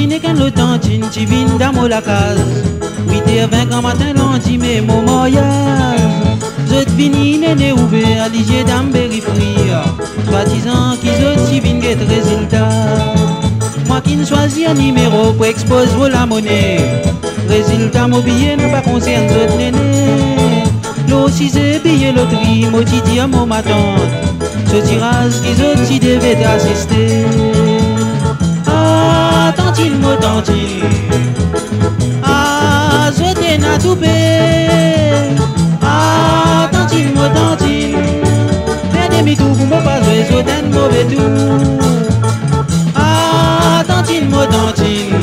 Imaginez qu'un l'autantine, tu vines dans la case. 8h20 quand matin, lundi, mais mon mariage. Zot vini, néné ouvert, ligier d'ambéry frire. Soi-disant qu'ils ont si vine get résultat. Moi qui ne choisis un numéro pour exposer la monnaie. Résultat, mon billet n'a pas concerne zot néné. L'eau si c'est billet loterie, moi tu dis à mon matin. Ce tirage qu'ils ont si devait assister. Ah, tantine, mo tantine. Ah, je t'ai na toupé. Ah, tantine, mo tantine. Fais des mitou pour moi pas jouer, je t'ai mauvais tout. Ah, tantine, mo tantine.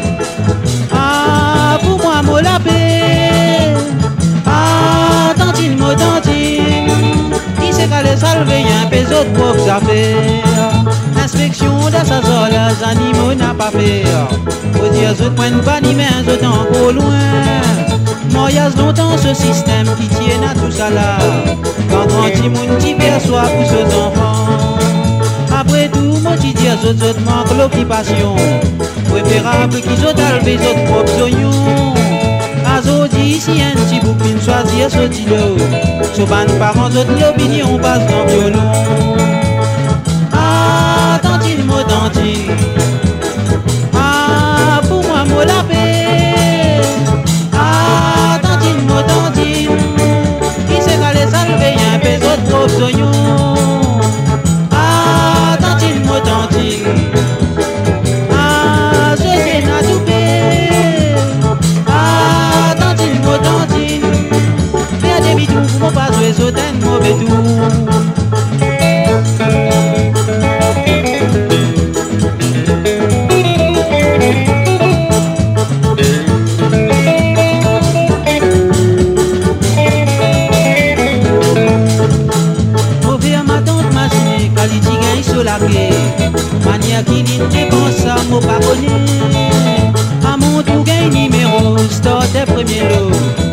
Ah, pour moi, mo la paix. Ah, tantine, mo tantine. Qui s'est calé salvé, y'a un peu d'autres propres affaires. Inspection d'assassin, les animaux n'a pas fait. Faut dire, je ne pas ni main, je encore loin. Moi, y'a longtemps ce système qui tient à tout ça là. Quand on dit, mon petit perçoit pour ce enfants. Après tout, moi, tu dis, je manque l'occupation. Préférable qu'ils ont enlevé leurs propres oignons. Azodi, si un petit bouquin choisir ce tilo. Souvent, parents, d'autres l'opinion passe dans le violon. Tantine, mo tantine. Ah, pour moi, mo la paix. Ah, tantine, mo tantine. Qui s'est calé salvé, y'a un peu d'autres propres oignons. Ah, tantine, mo tantine. Ah, je t'ai na toupé. Ah, tantine, mo tantine. Fais des bidous pour mon pas jouer, je t'aime mauvais tout. Manière qui n'était ça, moi pas connaît. À mon tour, gagne numéro, start des premiers lots.